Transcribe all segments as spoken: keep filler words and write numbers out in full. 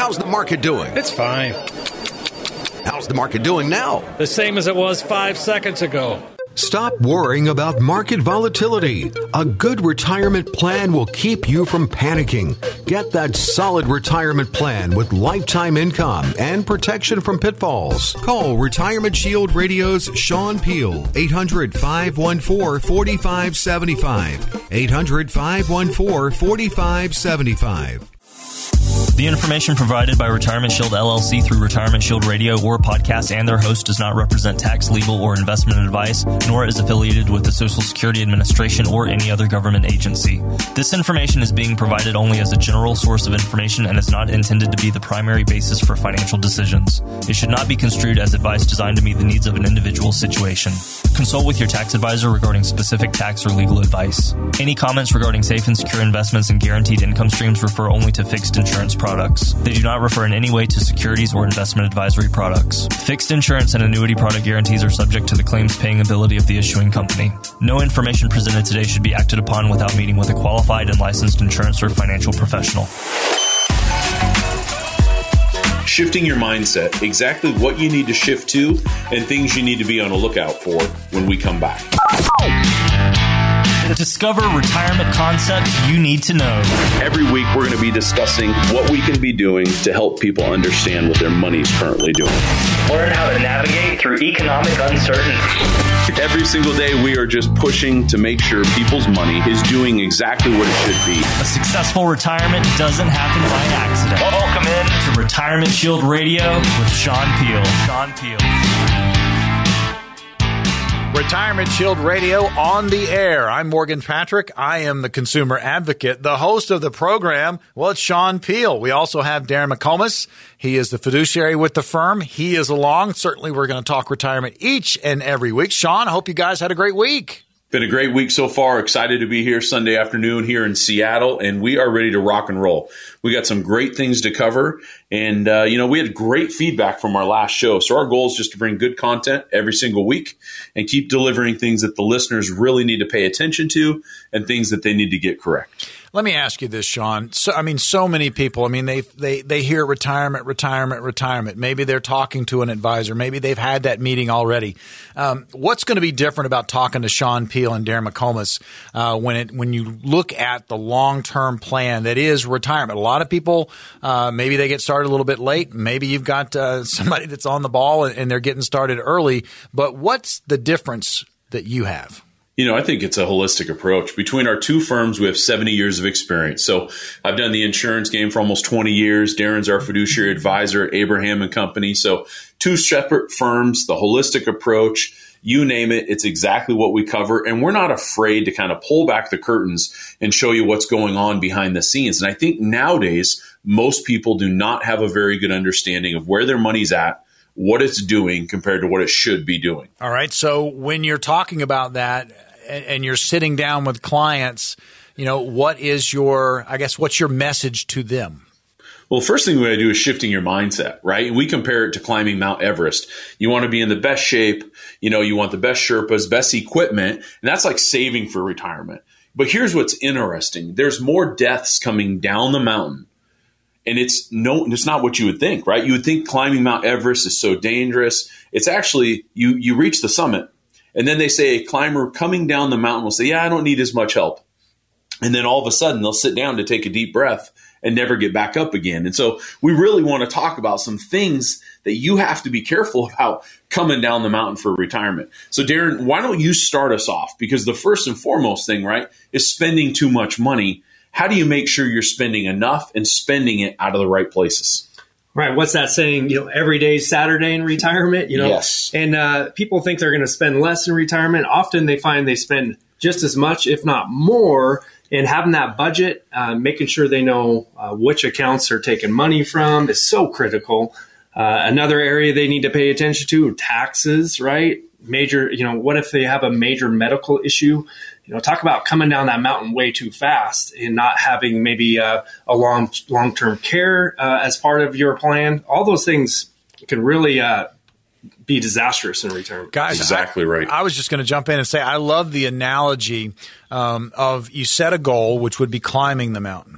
How's the market doing? It's fine. How's the market doing now? The same as it was five seconds ago. Stop worrying about market volatility. A good retirement plan will keep you from panicking. Get that solid retirement plan with lifetime income and protection from pitfalls. Call Retirement Shield Radio's Sean Peel, eight hundred, five one four, four five seven five. eight hundred, five one four, four five seven five. The information provided by Retirement Shield L L C through Retirement Shield Radio or podcast and their host does not represent tax, legal, or investment advice, nor is affiliated with the Social Security Administration or any other government agency. This information is being provided only as a general source of information and is not intended to be the primary basis for financial decisions. It should not be construed as advice designed to meet the needs of an individual situation. Consult with your tax advisor regarding specific tax or legal advice. Any comments regarding safe and secure investments and guaranteed income streams refer only to fixed insurance products. They do not refer in any way to securities or investment advisory products. Fixed insurance and annuity product guarantees are subject to the claims paying ability of the issuing company. No information presented today should be acted upon without meeting with a qualified and licensed insurance or financial professional. Shifting your mindset, exactly what you need to shift to and things you need to be on the lookout for when we come back. Discover retirement concepts you need to know. Every week we're going to be discussing what we can be doing to help people understand what their money is currently doing. Learn how to navigate through economic uncertainty. Every single day we are just pushing to make sure people's money is doing exactly what it should be. A successful retirement doesn't happen by accident. Welcome in to Retirement Shield Radio with Sean Peel. Sean Peel. Retirement Shield Radio on the air. I'm Morgan Patrick. I am the consumer advocate. The host of the program, well, it's Sean Peel. We also have Darren McComas. He is the fiduciary with the firm. He is along. Certainly, we're going to talk retirement each and every week. Sean, I hope you guys had a great week. Been a great week so far. Excited to be here Sunday afternoon here in Seattle, and we are ready to rock and roll. We got some great things to cover, and uh, you know, we had great feedback from our last show. So our goal is just to bring good content every single week and keep delivering things that the listeners really need to pay attention to and things that they need to get correct. Let me ask you this, Sean. So, I mean, so many people, I mean, they, they, they hear retirement, retirement, retirement. Maybe they're talking to an advisor. Maybe they've had that meeting already. Um, what's going to be different about talking to Sean Peel and Darren McComas uh, when it, when you look at the long-term plan that is retirement? A lot of people, uh, maybe they get started a little bit late. Maybe you've got uh, somebody that's on the ball and, and they're getting started early. But what's the difference that you have? You know, I think it's a holistic approach. Between our two firms, we have seventy years of experience. So I've done the insurance game for almost twenty years. Darren's our fiduciary advisor at Abraham and Company. So two separate firms, the holistic approach, you name it, it's exactly what we cover. And we're not afraid to kind of pull back the curtains and show you what's going on behind the scenes. And I think nowadays, most people do not have a very good understanding of where their money's at, what it's doing compared to what it should be doing. All right. So when you're talking about that, and you're sitting down with clients, you know, what is your, I guess, what's your message to them? Well, the first thing we got to do is shifting your mindset, right? We compare it to climbing Mount Everest. You want to be in the best shape. You know, you want the best Sherpas, best equipment, and that's like saving for retirement. But here's what's interesting. There's more deaths coming down the mountain. And it's no, it's not what you would think, right? You would think climbing Mount Everest is so dangerous. It's actually, you, you reach the summit. And then they say a climber coming down the mountain will say, yeah, I don't need as much help. And then all of a sudden they'll sit down to take a deep breath and never get back up again. And so we really want to talk about some things that you have to be careful about coming down the mountain for retirement. So Darren, why don't you start us off? Because the first and foremost thing, right, is spending too much money. How do you make sure you're spending enough and spending it out of the right places? Right. What's that saying? You know, every day is Saturday in retirement, you know, yes. And uh, people think they're going to spend less in retirement. Often they find they spend just as much, if not more, and having that budget, uh, making sure they know uh, which accounts they're taking money from is so critical. Uh, another area they need to pay attention to, taxes, right? Major, you know, what if they have a major medical issue? You know, talk about coming down that mountain way too fast and not having maybe a, a long, long-term care uh, as part of your plan. All those things can really uh, be disastrous in retirement. Guys, exactly I, right. I was just going to jump in and say I love the analogy um, of you set a goal, which would be climbing the mountain.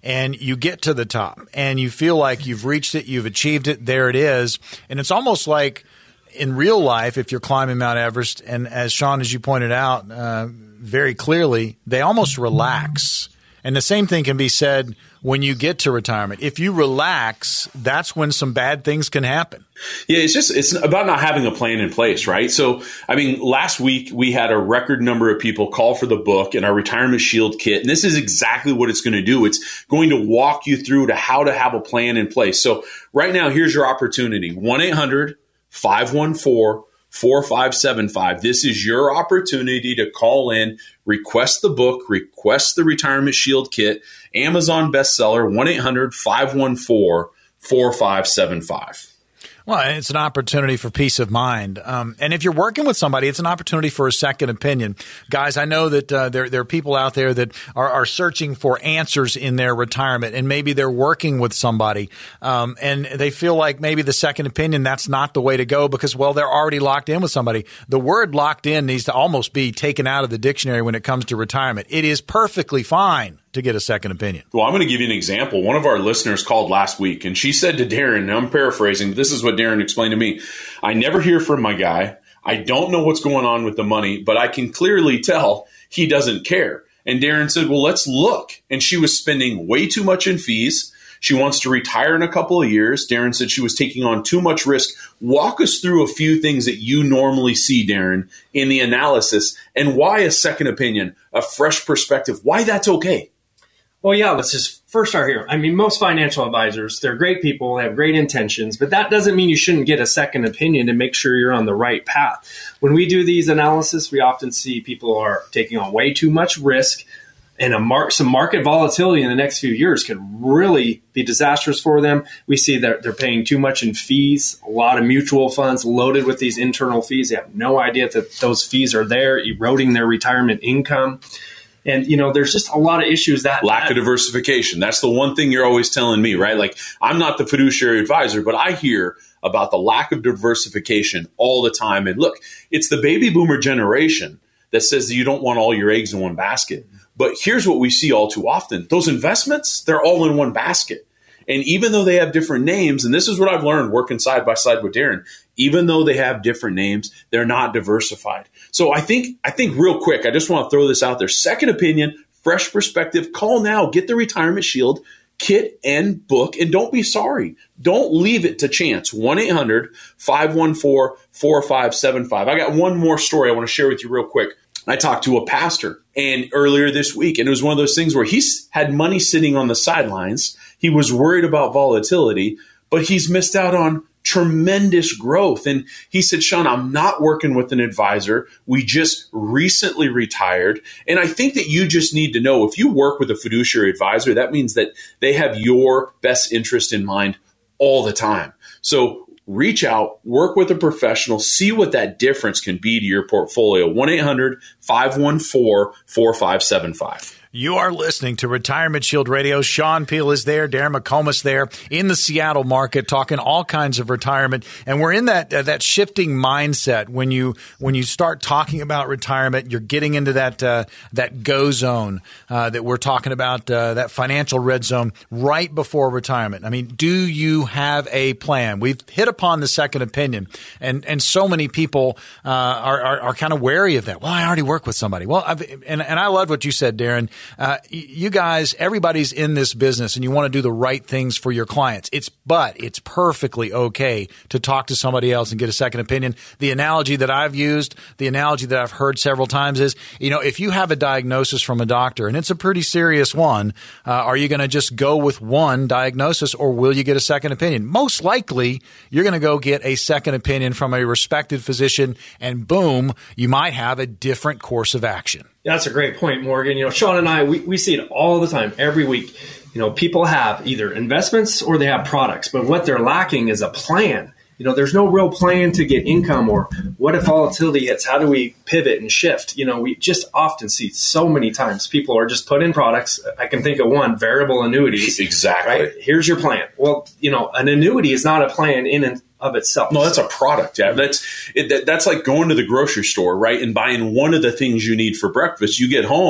and you get to the top and you feel like you've reached it, you've achieved it, there it is. And it's almost like in real life, if you're climbing Mount Everest, and as Sean, as you pointed out uh, very clearly, they almost relax. And the same thing can be said when you get to retirement. If you relax, that's when some bad things can happen. Yeah, it's just it's about not having a plan in place, right? So, I mean, last week we had a record number of people call for the book and our Retirement Shield kit. And this is exactly what it's going to do. It's going to walk you through to how to have a plan in place. So right now, here's your opportunity. one eight hundred five one four four five seven five. This is your opportunity to call in, request the book, request the Retirement Shield kit, Amazon bestseller, one eight hundred five one four four five seven five. Well, it's an opportunity for peace of mind. Um, and if you're working with somebody, it's an opportunity for a second opinion. Guys, I know that uh, there, there are people out there that are, are searching for answers in their retirement, and maybe they're working with somebody, um, and they feel like maybe the second opinion, that's not the way to go because, well, they're already locked in with somebody. The word locked in needs to almost be taken out of the dictionary when it comes to retirement. It is perfectly fine to get a second opinion. Well, I'm going to give you an example. One of our listeners called last week, and she said to Darren, and I'm paraphrasing, this is what Darren explained to me. I never hear from my guy. I don't know what's going on with the money, but I can clearly tell he doesn't care. And Darren said, well, let's look. And she was spending way too much in fees. She wants to retire in a couple of years. Darren said she was taking on too much risk. Walk us through a few things that you normally see, Darren, in the analysis, and why a second opinion, a fresh perspective, why that's okay. Well, yeah, let's just first start here. I mean, most financial advisors, they're great people, they have great intentions, but that doesn't mean you shouldn't get a second opinion to make sure you're on the right path. When we do these analysis, we often see people are taking on way too much risk, and a mar- some market volatility in the next few years could really be disastrous for them. We see that they're paying too much in fees, a lot of mutual funds loaded with these internal fees. They have no idea that those fees are there, eroding their retirement income. And, you know, there's just a lot of issues that lack that, of diversification. That's the one thing you're always telling me, right? Like, I'm not the fiduciary advisor, but I hear about the lack of diversification all the time. And look, it's the baby boomer generation that says that you don't want all your eggs in one basket. But here's what we see all too often. Those investments, they're all in one basket. And even though they have different names, and this is what I've learned working side by side with Darren, even though they have different names, they're not diversified. So I think, I think real quick, I just want to throw this out there. Second opinion, fresh perspective, call now, get the Retirement Shield kit and book, and don't be sorry. Don't leave it to chance. one eight hundred five one four four five seven five. I got one more story I want to share with you real quick. I talked to a pastor and earlier this week, and it was one of those things where he's had money sitting on the sidelines. He was worried about volatility, but he's missed out on tremendous growth. And he said, Sean, I'm not working with an advisor. We just recently retired. And I think that you just need to know, if you work with a fiduciary advisor, that means that they have your best interest in mind all the time. So reach out, work with a professional, see what that difference can be to your portfolio. one eight hundred five one four four five seven five. You are listening to Retirement Shield Radio. Sean Peel is there. Darren McComas there in the Seattle market, talking all kinds of retirement. And we're in that uh, that shifting mindset. When you when you start talking about retirement, you're getting into that uh, that go zone uh, that we're talking about, uh, that financial red zone right before retirement. I mean, do you have a plan? We've hit upon the second opinion, and and so many people uh, are, are are kind of wary of that. Well, I already work with somebody. Well, I've, and and I love what you said, Darren. Uh, you guys, everybody's in this business and you want to do the right things for your clients. It's, but it's perfectly okay to talk to somebody else and get a second opinion. The analogy that I've used, the analogy that I've heard several times is, you know, if you have a diagnosis from a doctor and it's a pretty serious one, uh, are you going to just go with one diagnosis or will you get a second opinion? Most likely you're going to go get a second opinion from a respected physician and boom, you might have a different course of action. That's a great point, Morgan. You know, Sean and I, we, we see it all the time, every week. You know, people have either investments or they have products, but what they're lacking is a plan. You know, there's no real plan to get income, or what if volatility hits? How do we pivot and shift? You know, we just often see so many times people are just put in products. I can think of one, variable annuities. Exactly. Right? Here's your plan. Well, you know, an annuity is not a plan in and of itself. No, that's a product. Yeah, that's it, that, that's like going to the grocery store, right, and buying one of the things you need for breakfast. You get home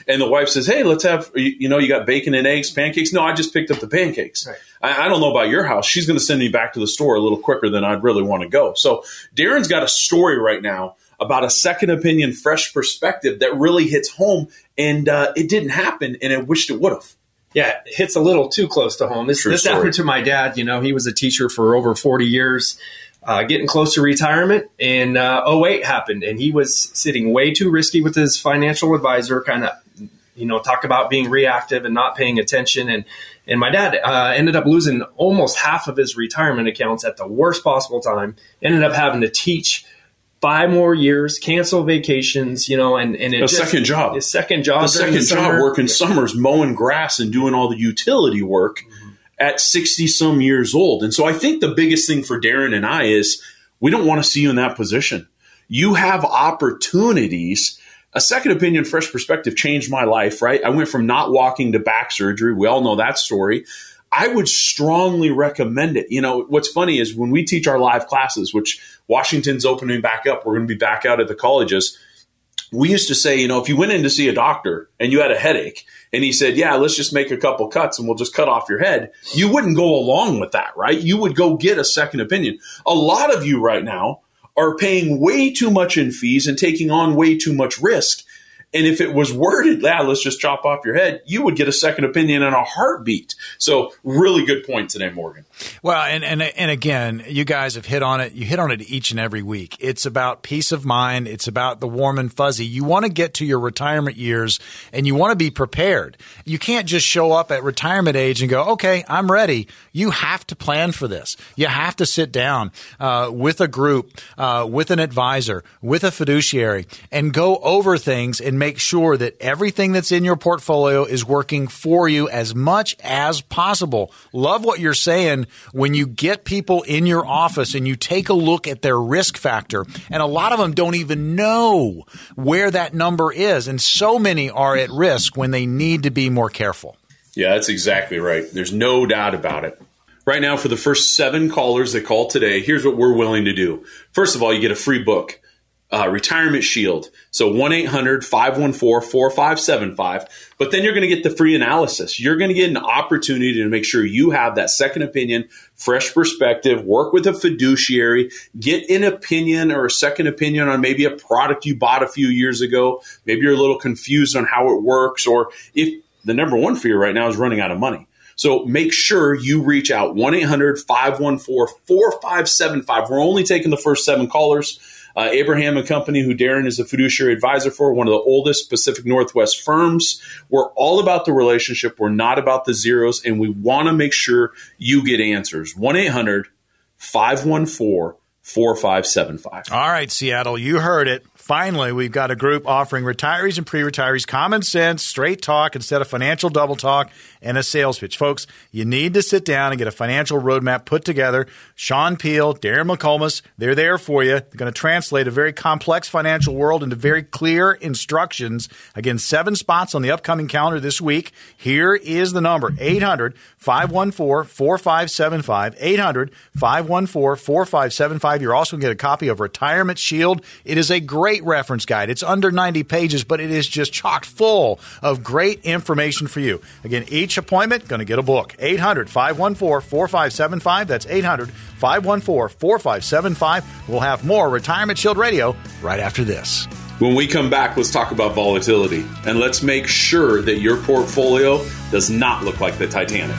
And the wife says, hey, let's have, you, you know, you got bacon and eggs, pancakes. No, I just picked up the pancakes. Right. I, I don't know about your house. She's going to send me back to the store a little quicker than I'd really want to go. So Darren's got a story right now about a second opinion, fresh perspective that really hits home. And uh, it didn't happen, and I wished it would have. Yeah, it hits a little too close to home. This, this happened to my dad. You know, he was a teacher for over forty years, uh, getting close to retirement, and uh, oh eight happened, and he was sitting way too risky with his financial advisor, kind of, you know, talk about being reactive and not paying attention. And, and my dad uh, ended up losing almost half of his retirement accounts at the worst possible time, ended up having to teach five more years, cancel vacations, you know, and, and it a just, second job, a second job, a second job, working summers, mowing grass and doing all the utility work mm-hmm. at sixty some years old. And so I think the biggest thing for Darren and I is we don't want to see you in that position. You have opportunities. A second opinion, fresh perspective changed my life, right? I went from not walking to back surgery. We all know that story. I would strongly recommend it. You know, what's funny is when we teach our live classes, which Washington's opening back up, we're going to be back out at the colleges. We used to say, you know, if you went in to see a doctor and you had a headache and he said, yeah, let's just make a couple cuts and we'll just cut off your head, you wouldn't go along with that, right? You would go get a second opinion. A lot of you right now are paying way too much in fees and taking on way too much risk. And if it was worded, yeah, let's just chop off your head, you would get a second opinion in a heartbeat. So really good point today, Morgan. Well, and, and and again, you guys have hit on it. You hit on it each and every week. It's about peace of mind. It's about the warm and fuzzy. You want to get to your retirement years and you want to be prepared. You can't just show up at retirement age and go, okay, I'm ready. You have to plan for this. You have to sit down uh, with a group, uh, with an advisor, with a fiduciary, and go over things and make sure that everything that's in your portfolio is working for you as much as possible. Love what you're saying when you get people in your office and you take a look at their risk factor. And a lot of them don't even know where that number is. And so many are at risk when they need to be more careful. Yeah, that's exactly right. There's no doubt about it. Right now, for the first seven callers that call today, here's what we're willing to do. First of all, you get a free book. Uh, Retirement Shield. So one eight hundred five one four four five seven five. But then you're going to get the free analysis. You're going to get an opportunity to make sure you have that second opinion, fresh perspective, work with a fiduciary, get an opinion or a second opinion on maybe a product you bought a few years ago. Maybe you're a little confused on how it works, or if the number one fear right now is running out of money. So make sure you reach out, one eight hundred five one four four five seven five. We're only taking the first seven callers. Uh, Abraham and Company, who Darren is a fiduciary advisor for, one of the oldest Pacific Northwest firms. We're all about the relationship. We're not about the zeros, and we want to make sure you get answers. one eight hundred five one four four five seven five. All right, Seattle, you heard it. Finally, we've got a group offering retirees and pre-retirees common sense, straight talk instead of financial double talk and a sales pitch. Folks, you need to sit down and get a financial roadmap put together. Sean Peel, Darren McComas, they're there for you. They're going to translate a very complex financial world into very clear instructions. Again, seven spots on the upcoming calendar this week. Here is the number, eight hundred five one four four five seven five, eight hundred five one four four five seven five. You're also going to get a copy of Retirement Shield. It is a great reference guide. It's under ninety pages, but it is just chock full of great information for you. Again, each appointment, going to get a book. eight hundred five one four four five seven five. That's eight hundred five one four four five seven five. We'll have more Retirement Shield Radio right after this. When we come back, let's talk about volatility, and let's make sure that your portfolio does not look like the Titanic.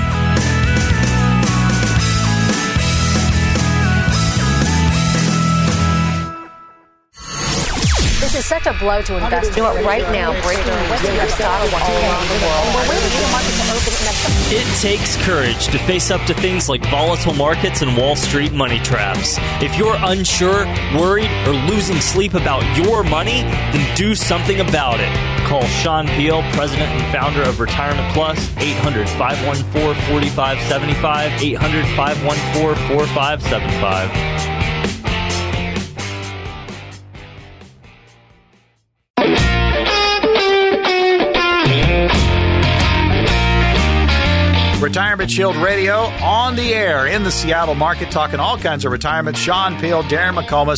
This is such a blow to investors. Do it right now. Breaking news. Stocks all around the world. We're waiting for the market to open next. It takes courage to face up to things like volatile markets and Wall Street money traps. If you're unsure, worried, or losing sleep about your money, then do something about it. Call Sean Peel, President and Founder of Retirement Plus, eight hundred five one four four five seven five, eight hundred five one four four five seven five. Retirement Shield Radio on the air in the Seattle market, talking all kinds of retirement. Sean Peel, Darren McComas.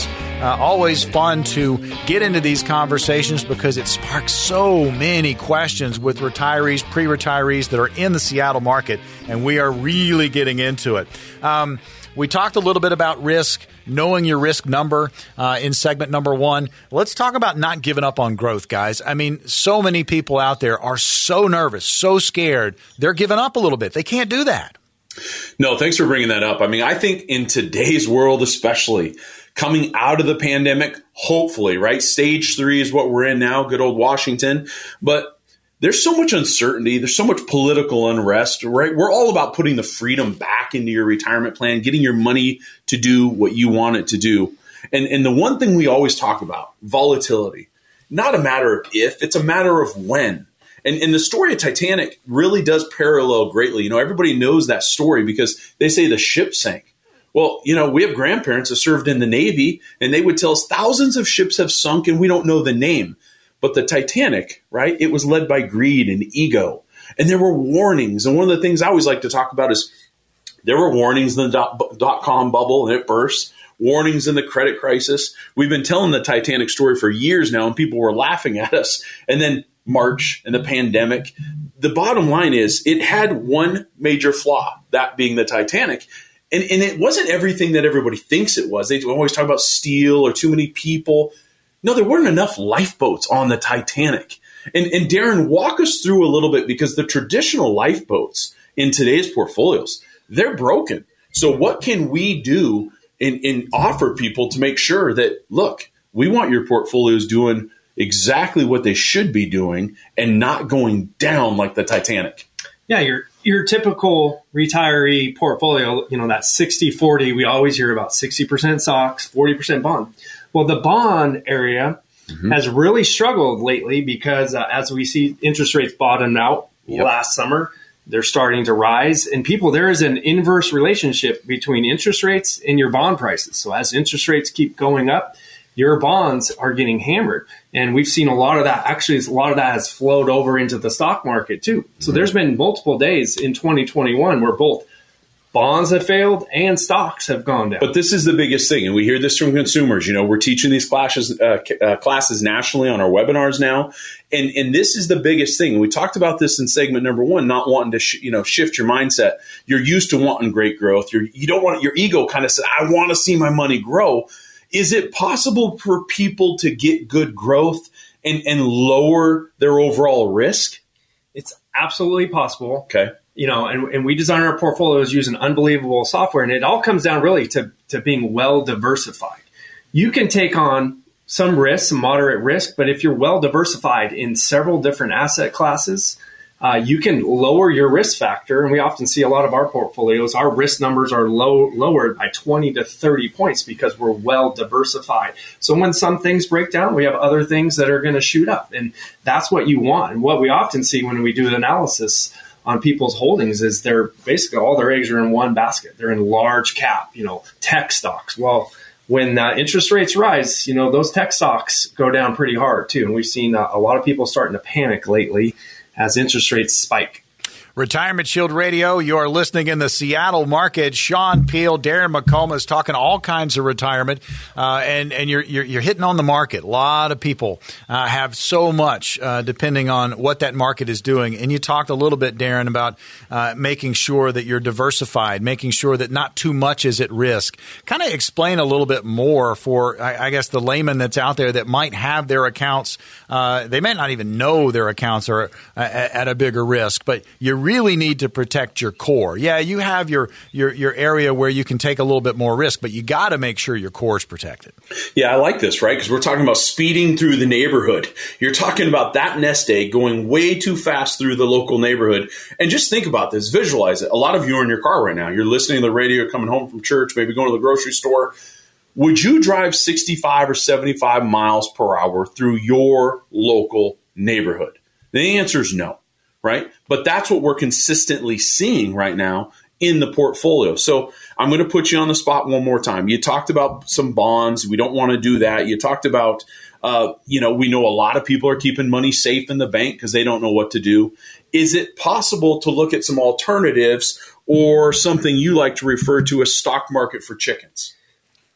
Uh, always fun to get into these conversations because it sparks so many questions with retirees, pre-retirees that are in the Seattle market, and we are really getting into it. Um, we talked a little bit about risk, knowing your risk number uh, in segment number one. Let's talk about not giving up on growth, guys. I mean, so many people out there are so nervous, so scared, they're giving up a little bit. They can't do that. No, thanks for bringing that up. I mean, I think in today's world, especially coming out of the pandemic, hopefully, right? Stage three is what we're in now, good old Washington. But there's so much uncertainty. There's so much political unrest, right? We're all about putting the freedom back into your retirement plan, getting your money to do what you want it to do. And, and the one thing we always talk about, volatility, not a matter of if, it's a matter of when. And, and the story of Titanic really does parallel greatly. You know, everybody knows that story because they say the ship sank. Well, you know, we have grandparents that served in the Navy, and they would tell us thousands of ships have sunk and we don't know the name. But the Titanic, right, it was led by greed and ego. And there were warnings. And one of the things I always like to talk about is there were warnings in the dot, dot-com bubble, and it burst. Warnings in the credit crisis. We've been telling the Titanic story for years now, and people were laughing at us. And then March and the pandemic. The bottom line is it had one major flaw, that being the Titanic. And, and it wasn't everything that everybody thinks it was. They always talk about steel or too many people. No, there weren't enough lifeboats on the Titanic. And, and Darren, walk us through a little bit, because the traditional lifeboats in today's portfolios, they're broken. So what can we do and, and offer people to make sure that, look, we want your portfolios doing exactly what they should be doing and not going down like the Titanic? Yeah, your your typical retiree portfolio, you know, that sixty forty, we always hear about sixty percent stocks, forty percent bond. Well, the bond area mm-hmm. has really struggled lately because uh, as we see interest rates bottomed out yep. last summer, they're starting to rise. And people, there is an inverse relationship between interest rates and your bond prices. So as interest rates keep going up, your bonds are getting hammered. And we've seen a lot of that. Actually, a lot of that has flowed over into the stock market too. So mm-hmm. there's been multiple days in twenty twenty-one where both bonds have failed and stocks have gone down. But this is the biggest thing, and we hear this from consumers. You know, we're teaching these classes uh, uh, classes nationally on our webinars now, and and this is the biggest thing. We talked about this in segment number one, not wanting to sh- you know shift your mindset. You're used to wanting great growth. You're you don't want your ego kind of said, I want to see my money grow. Is it possible for people to get good growth and and lower their overall risk? It's absolutely possible. Okay. You know, and, and we design our portfolios using unbelievable software, and it all comes down really to, to being well diversified. You can take on some risk, some moderate risk, but if you're well diversified in several different asset classes, uh, you can lower your risk factor. And we often see a lot of our portfolios, our risk numbers are low, lowered by twenty to thirty points because we're well diversified. So when some things break down, we have other things that are going to shoot up. And that's what you want. And what we often see when we do the analysis on people's holdings is they're basically all their eggs are in one basket. They're in large cap, you know, tech stocks. Well, when uh, interest rates rise, you know, those tech stocks go down pretty hard too. And we've seen uh, a lot of people starting to panic lately as interest rates spike. Retirement Shield Radio, you're listening in the Seattle market. Sean Peel, Darren McComas talking all kinds of retirement, uh, and and you're, you're you're hitting on the market. A lot of people uh, have so much uh, depending on what that market is doing. And you talked a little bit, Darren, about uh, making sure that you're diversified, making sure that not too much is at risk. Kind of explain a little bit more for, I, I guess, the layman that's out there that might have their accounts. Uh, they may not even know their accounts are uh, at a bigger risk, but you really need to protect your core. Yeah, you have your your your area where you can take a little bit more risk, but you got to make sure your core is protected. Yeah, I like this, right? Because we're talking about speeding through the neighborhood. You're talking about that nest egg going way too fast through the local neighborhood. And just think about this, visualize it. A lot of you are in your car right now. You're listening to the radio, coming home from church, maybe going to the grocery store. Would you drive sixty-five or seventy-five miles per hour through your local neighborhood? The answer is no. Right? But that's what we're consistently seeing right now in the portfolio. So I'm going to put you on the spot one more time. You talked about some bonds. We don't want to do that. You talked about, uh, you know, we know a lot of people are keeping money safe in the bank because they don't know what to do. Is it possible to look at some alternatives or something you like to refer to as stock market for chickens?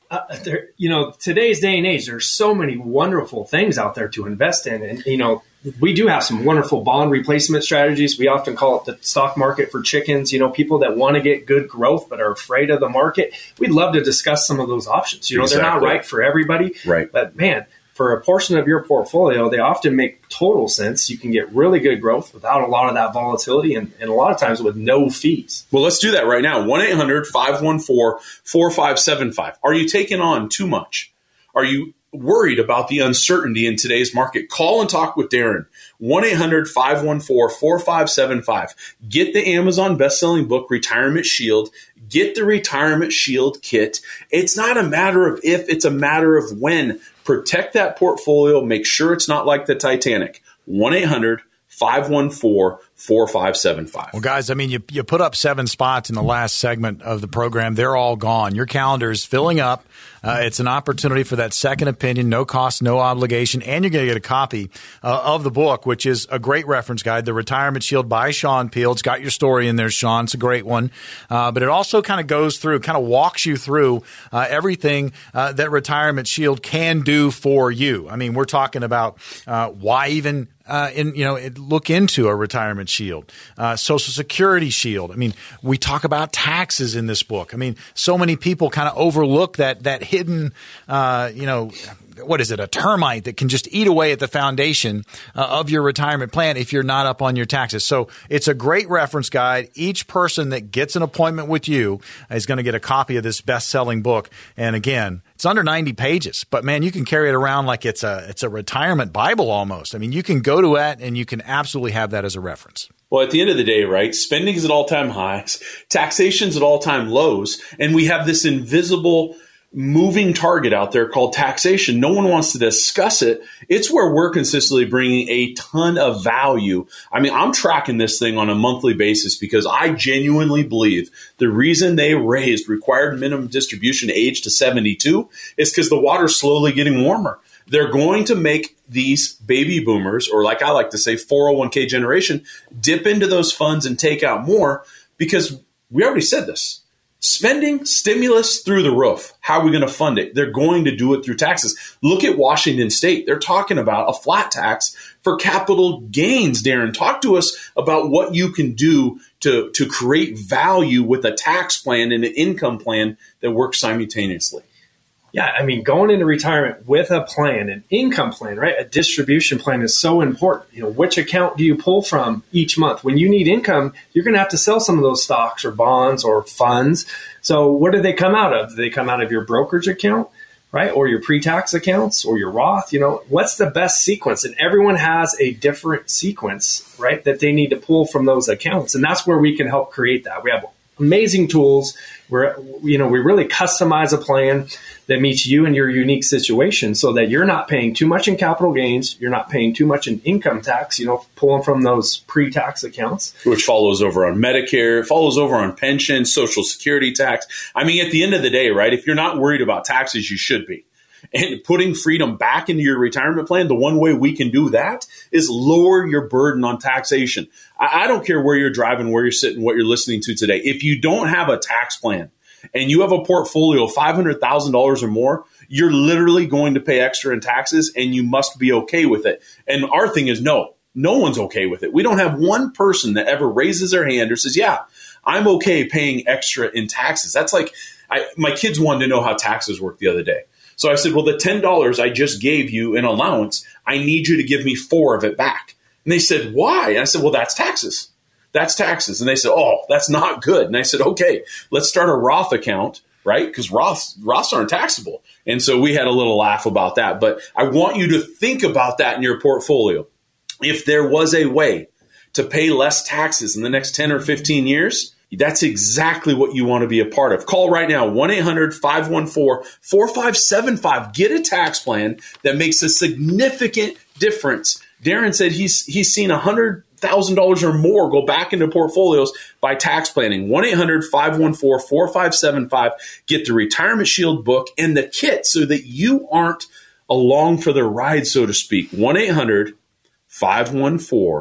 uh, there, you know, today's day and age, there's so many wonderful things out there to invest in. And, you know, we do have some wonderful bond replacement strategies. We often call it the stock market for chickens. You know, people that want to get good growth but are afraid of the market. We'd love to discuss some of those options. You know, exactly. They're not right for everybody. Right. But, man, for a portion of your portfolio, they often make total sense. You can get really good growth without a lot of that volatility and, and a lot of times with no fees. Well, let's do that right now. one eight hundred five one four four five seven five. Are you taking on too much? Are you worried about the uncertainty in today's market? Call and talk with Darren. one eight hundred five one four four five seven five. Get the Amazon best-selling book, Retirement Shield. Get the Retirement Shield kit. It's not a matter of if, it's a matter of when. Protect that portfolio. Make sure it's not like the Titanic. one eight hundred five one four four five seven five. Well, guys, I mean, you you put up seven spots in the last segment of the program. They're all gone. Your calendar is filling up. Uh, it's an opportunity for that second opinion, no cost, no obligation, and you're going to get a copy uh, of the book, which is a great reference guide, The Retirement Shield by Sean Peel. It's got your story in there, Sean. It's a great one. Uh, but it also kind of goes through, kind of walks you through uh, everything uh, that Retirement Shield can do for you. I mean, we're talking about uh, why even Uh, in, you know, it, look into a retirement shield, uh, Social Security shield. I mean, we talk about taxes in this book. I mean, so many people kind of overlook that, that hidden, uh, you know, what is it, a termite that can just eat away at the foundation uh, of your retirement plan if you're not up on your taxes. So it's a great reference guide. Each person that gets an appointment with you is going to get a copy of this best-selling book. And again, it's under ninety pages, but man, you can carry it around like it's a it's a retirement Bible almost. I mean, you can go to it and you can absolutely have that as a reference. Well, at the end of the day, right, spending is at all-time highs, taxation's at all-time lows, and we have this invisible moving target out there called taxation. No one wants to discuss it. It's where we're consistently bringing a ton of value. I mean, I'm tracking this thing on a monthly basis because I genuinely believe the reason they raised required minimum distribution age to seventy-two is because the water's slowly getting warmer. They're going to make these baby boomers, or like I like to say, four oh one k generation, dip into those funds and take out more because we already said this. Spending, stimulus through the roof. How are we going to fund it? They're going to do it through taxes. Look at Washington State. They're talking about a flat tax for capital gains. Darren, talk to us about what you can do to, to create value with a tax plan and an income plan that works simultaneously. Yeah, I mean, going into retirement with a plan, an income plan, right? A distribution plan is so important. You know, which account do you pull from each month? When you need income, you're going to have to sell some of those stocks or bonds or funds. So what do they come out of? Do they come out of your brokerage account, right? Or your pre-tax accounts or your Roth? You know, what's the best sequence? And everyone has a different sequence, right, that they need to pull from those accounts. And that's where we can help create that. We have amazing tools where, you know, we really customize a plan that meets you and your unique situation so that you're not paying too much in capital gains. You're not paying too much in income tax, you know, pulling from those pre-tax accounts. Which follows over on Medicare, follows over on pension, Social Security tax. I mean, at the end of the day, right, if you're not worried about taxes, you should be. And putting freedom back into your retirement plan, the one way we can do that is lower your burden on taxation. I, I don't care where you're driving, where you're sitting, what you're listening to today. If you don't have a tax plan and you have a portfolio of five hundred thousand dollars or more, you're literally going to pay extra in taxes and you must be okay with it. And our thing is no, no one's okay with it. We don't have one person that ever raises their hand or says, yeah, I'm okay paying extra in taxes. That's like, I, my kids wanted to know how taxes work the other day. So I said, well, the ten dollars I just gave you in allowance, I need you to give me four of it back. And they said, why? And I said, well, that's taxes. That's taxes. And they said, oh, that's not good. And I said, okay, let's start a Roth account, right? Because Roths, Roths aren't taxable. And so we had a little laugh about that. But I want you to think about that in your portfolio. If there was a way to pay less taxes in the next ten or fifteen years, that's exactly what you want to be a part of. Call right now, one eight hundred five one four four five seven five. Get a tax plan that makes a significant difference. Darren said he's he's seen one hundred thousand dollars or more go back into portfolios by tax planning. one eight hundred five one four four five seven five. Get the Retirement Shield book and the kit so that you aren't along for the ride, so to speak. one eight hundred five one four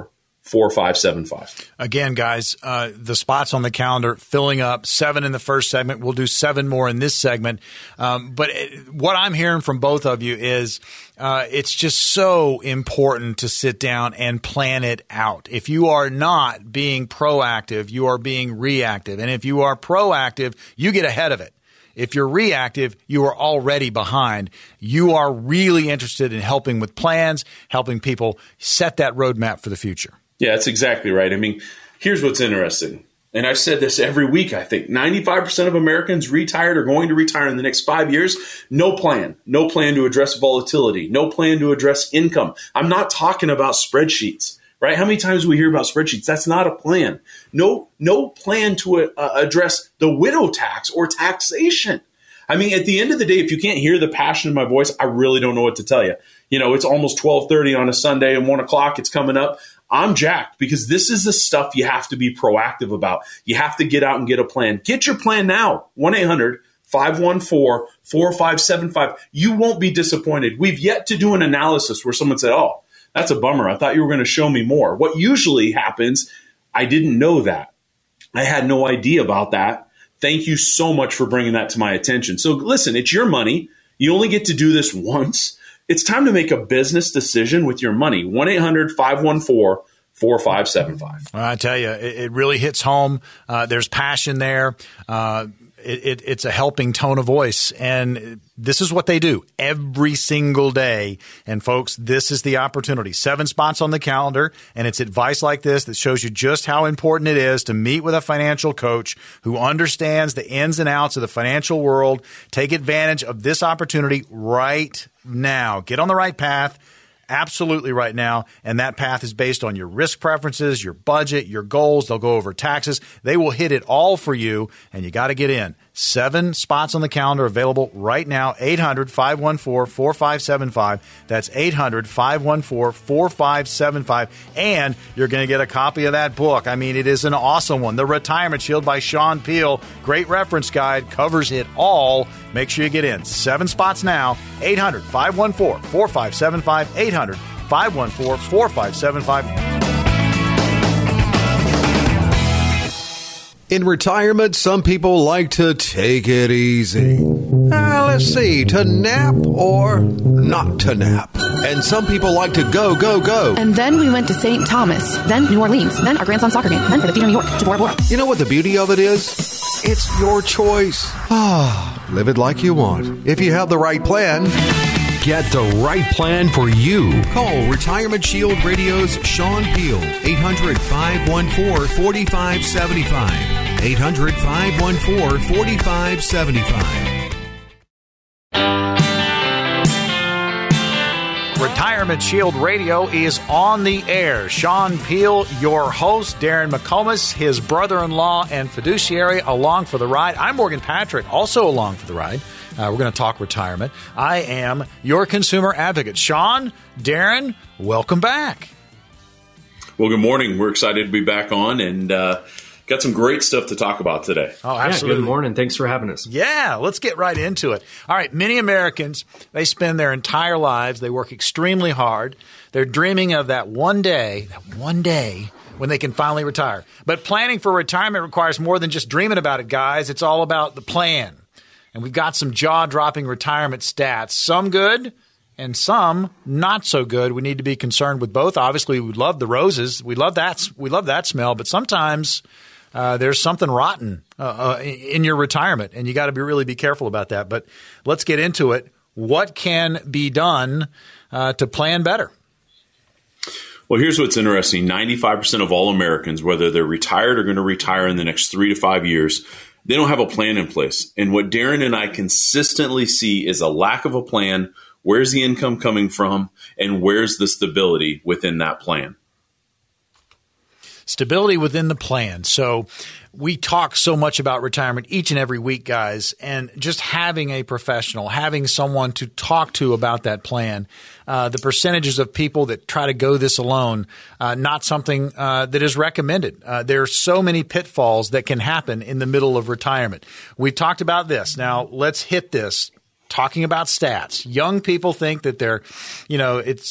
four five seven five. Again, guys, uh, the spots on the calendar filling up, seven in the first segment. We'll do seven more in this segment. Um, but it, what I'm hearing from both of you is uh, it's just so important to sit down and plan it out. If you are not being proactive, you are being reactive. And if you are proactive, you get ahead of it. If you're reactive, you are already behind. You are really interested in helping with plans, helping people set that roadmap for the future. Yeah, that's exactly right. I mean, here's what's interesting. And I've said this every week, I think. ninety-five percent of Americans retired or going to retire in the next five years. No plan. No plan to address volatility. No plan to address income. I'm not talking about spreadsheets, right? How many times do we hear about spreadsheets? That's not a plan. No, no plan to uh, address the widow tax or taxation. I mean, at the end of the day, if you can't hear the passion in my voice, I really don't know what to tell you. You know, it's almost twelve thirty on a Sunday and one o'clock. It's coming up. I'm jacked because this is the stuff you have to be proactive about. You have to get out and get a plan. Get your plan now. one eight hundred five one four four five seven five. You won't be disappointed. We've yet to do an analysis where someone said, oh, that's a bummer. I thought you were going to show me more. What usually happens, I didn't know that. I had no idea about that. Thank you so much for bringing that to my attention. So listen, it's your money. You only get to do this once. It's time to make a business decision with your money. one eight hundred five one four four five seven five. Well, I tell you, it, it really hits home. Uh, there's passion there. Uh, it, it, it's a helping tone of voice. And this is what they do every single day. And folks, this is the opportunity. Seven spots on the calendar. And it's advice like this that shows you just how important it is to meet with a financial coach who understands the ins and outs of the financial world. Take advantage of this opportunity right now. Get on the right path. Absolutely right now. And that path is based on your risk preferences, your budget, your goals. They'll go over taxes. They will hit it all for you. And you got to get in. Seven spots on the calendar available right now. eight hundred five one four four five seven five. That's eight hundred five one four four five seven five. And you're going to get a copy of that book. I mean, it is an awesome one. The Retirement Shield by Sean Peel. Great reference guide. Covers it all. Make sure you get in. Seven spots now. eight hundred five one four four five seven five. eight hundred five one four four five seven five. In retirement, some people like to take it easy. Uh, let's see, to nap or not to nap. And some people like to go, go, go. And then we went to Saint Thomas, then New Orleans, then our grandson's soccer game, then for the Theater New York to Bora Bora. You know what the beauty of it is? It's your choice. Ah, live it like you want. If you have the right plan, get the right plan for you. Call Retirement Shield Radio's Sean Peel, eight hundred five one four four five seven five. eight hundred five one four four five seven five. Retirement Shield Radio is on the air. Sean Peel, your host, Darren McComas, his brother-in-law and fiduciary, along for the ride. I'm Morgan Patrick, also along for the ride. Uh, we're going to talk retirement. I am your consumer advocate. Sean, Darren, welcome back. Well, good morning. We're excited to be back on and uh, got some great stuff to talk about today. Oh, absolutely. Yeah, good morning. Thanks for having us. Yeah, let's get right into it. All right, many Americans, they spend their entire lives, they work extremely hard. They're dreaming of that one day, that one day when they can finally retire. But planning for retirement requires more than just dreaming about it, guys. It's all about the plan. And we've got some jaw-dropping retirement stats, some good and some not so good. We need to be concerned with both. Obviously, we love the roses. We love that, we love that smell, but sometimes uh, there's something rotten uh, uh, in your retirement, and you got to be really be careful about that. But let's get into it. What can be done uh, to plan better? Well, here's what's interesting. ninety-five percent of all Americans, whether they're retired or going to retire in the next three to five years, they don't have a plan in place. And what Darren and I consistently see is a lack of a plan. Where's the income coming from? And where's the stability within that plan? Stability within the plan. So we talk so much about retirement each and every week, guys, and just having a professional, having someone to talk to about that plan, uh, the percentages of people that try to go this alone, uh, not something uh, that is recommended. Uh, there are so many pitfalls that can happen in the middle of retirement. We've talked about this. Now let's hit this. Talking about stats. Young people think that they're, you know, it's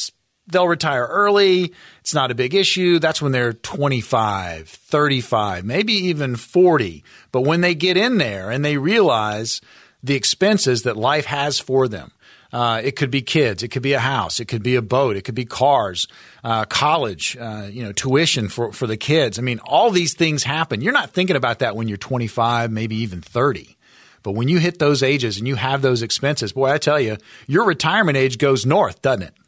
they'll retire early. It's not a big issue. That's when they're twenty-five, thirty-five, maybe even forty. But when they get in there and they realize the expenses that life has for them, Uh, it could be kids. It could be a house. It could be a boat. It could be cars, uh, college, uh, you know, tuition for, for the kids. I mean, all these things happen. You're not thinking about that when you're twenty-five, maybe even thirty. But when you hit those ages and you have those expenses, boy, I tell you, your retirement age goes north, doesn't it?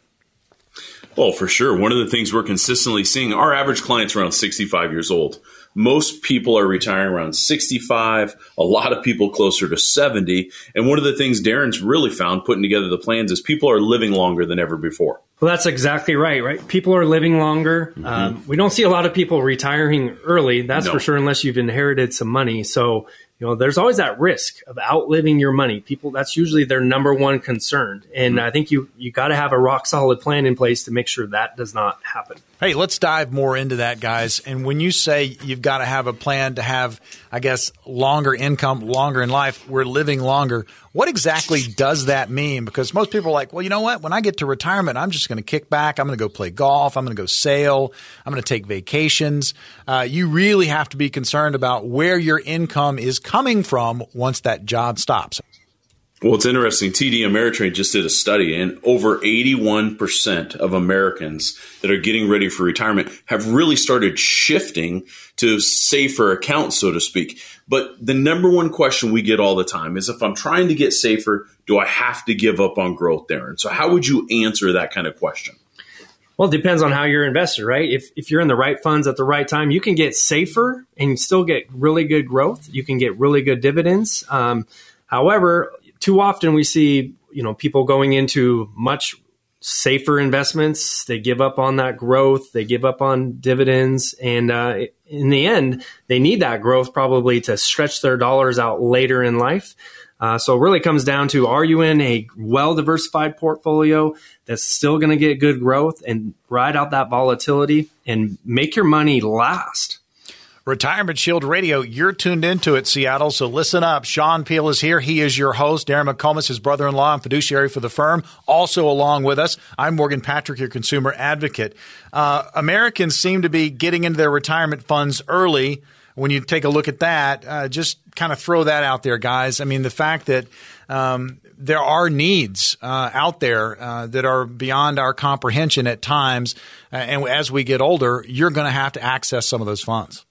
Well, for sure. One of the things we're consistently seeing, our average client's around sixty-five years old. Most people are retiring around sixty-five, a lot of people closer to seventy. And one of the things Darren's really found putting together the plans is people are living longer than ever before. Well, that's exactly right, right? People are living longer. Mm-hmm. Um, we don't see a lot of people retiring early, that's no. for sure, unless you've inherited some money. So, you know, there's always that risk of outliving your money. People, that's usually their number one concern. And mm-hmm. I think you you got to have a rock solid plan in place to make sure that does not happen. Hey, let's dive more into that, guys. And when you say you've got to have a plan to have, I guess, longer income, longer in life, we're living longer, what exactly does that mean? Because most people are like, well, you know what? When I get to retirement, I'm just going to kick back. I'm going to go play golf. I'm going to go sail. I'm going to take vacations. Uh, you really have to be concerned about where your income is coming from once that job stops. Well, it's interesting. T D Ameritrade just did a study, and over eighty-one percent of Americans that are getting ready for retirement have really started shifting to safer accounts, so to speak. But the number one question we get all the time is, if I'm trying to get safer, do I have to give up on growth, Darren? So how would you answer that kind of question? Well, it depends on how you're invested, right? If if you're in the right funds at the right time, you can get safer and still get really good growth. You can get really good dividends. Um, however, too often we see, you know, people going into much safer investments. They give up on that growth. They give up on dividends. And uh, in the end, they need that growth probably to stretch their dollars out later in life. Uh, so it really comes down to, are you in a well-diversified portfolio that's still going to get good growth and ride out that volatility and make your money last? Retirement Shield Radio, you're tuned into it, Seattle, so listen up. Sean Peel is here. He is your host. Darren McComas, his brother-in-law and fiduciary for the firm, also along with us. I'm Morgan Patrick, your consumer advocate. Uh, Americans seem to be getting into their retirement funds early. When you take a look at that, uh, just kind of throw that out there, guys. I mean, the fact that um, there are needs uh, out there uh, that are beyond our comprehension at times, uh, and as we get older, you're going to have to access some of those funds.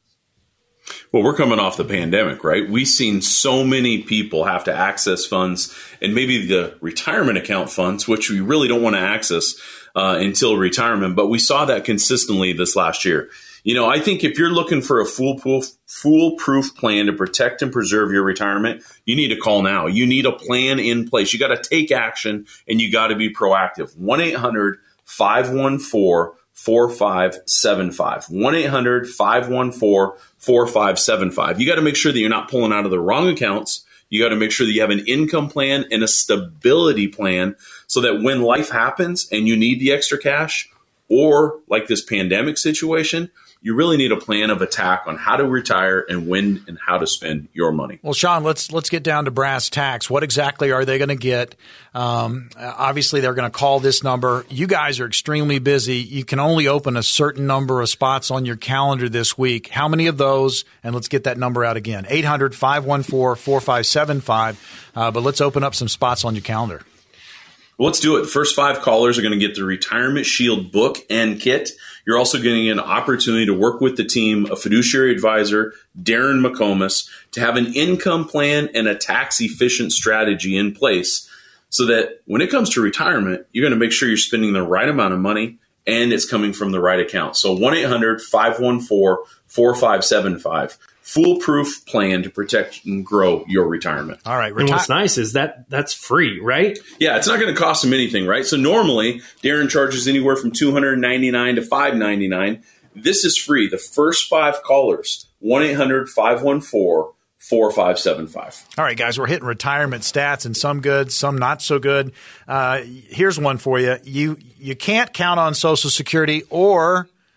Well, we're coming off the pandemic, right? We've seen so many people have to access funds, and maybe the retirement account funds, which we really don't want to access uh, until retirement. But we saw that consistently this last year. You know, I think if you're looking for a foolproof, foolproof plan to protect and preserve your retirement, you need to call now. You need a plan in place. You got to take action, and you got to be proactive. one eight hundred five one four four five seven five. one eight hundred five one four four five seven five. You got to make sure that you're not pulling out of the wrong accounts. You got to make sure that you have an income plan and a stability plan so that when life happens and you need the extra cash, or like this pandemic situation, you really need a plan of attack on how to retire and when and how to spend your money. Well, Sean, let's let's get down to brass tacks. What exactly are they going to get? Um, obviously, they're going to call this number. You guys are extremely busy. You can only open a certain number of spots on your calendar this week. How many of those? And let's get that number out again. eight hundred five one four four five seven five. Uh, but let's open up some spots on your calendar. Well, let's do it. The first five callers are going to get the Retirement Shield book and kit. You're also getting an opportunity to work with the team, a fiduciary advisor, Darren McComas, to have an income plan and a tax-efficient strategy in place so that when it comes to retirement, you're going to make sure you're spending the right amount of money and it's coming from the right account. So one eight hundred five one four four five seven five. Foolproof plan to protect and grow your retirement. All right. Reti- and what's nice is that that's free, right? Yeah, it's not going to cost them anything, right? So normally, Darren charges anywhere from two hundred ninety-nine dollars to five hundred ninety-nine dollars. This is free. The first five callers, one eight hundred five one four four five seven five. All right, guys, we're hitting retirement stats, and some good, some not so good. Uh, here's one for you. You you can't count on Social Security or